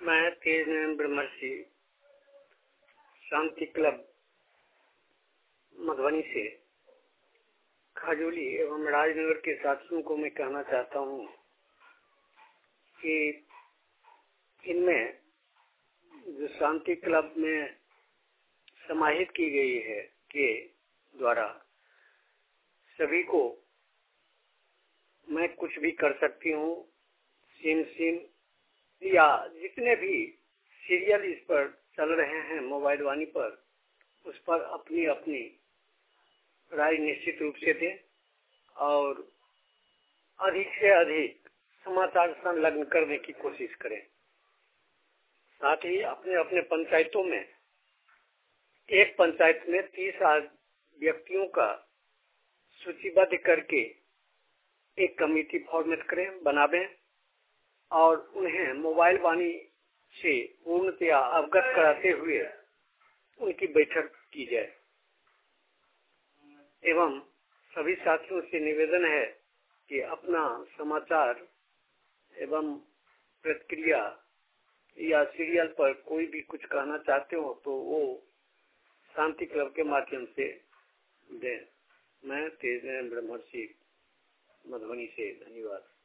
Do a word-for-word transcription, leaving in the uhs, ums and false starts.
मैं तेज नयन ब्रह्मर्षि शांति क्लब मधुबनी से खजूली एवं राजनगर के साथियों को मैं कहना चाहता हूँ कि इनमें जो शांति क्लब में समाहित की गई है के द्वारा सभी को मैं कुछ भी कर सकती हूँ। सिम सिम या जितने भी सीरियल इस पर चल रहे हैं मोबाइल वाणी पर, उस पर अपनी अपनी राय निश्चित रूप से दें और अधिक से अधिक समाचार संलग्न करने की कोशिश करें। साथ ही अपने अपने पंचायतों में एक पंचायत में तीस व्यक्तियों का सूचीबद्ध करके एक कमेटी फॉर्मेट करें, बनावें और उन्हें मोबाइल वाणी से पूर्णतया अवगत कराते हुए उनकी बैठक की जाए। एवं सभी साथियों से निवेदन है कि अपना समाचार एवं प्रतिक्रिया या सीरियल पर कोई भी कुछ कहना चाहते हो तो वो शांति क्लब के माध्यम से दें। मैं तेज नयन ब्रह्मर्षि मधुबनी से, धन्यवाद।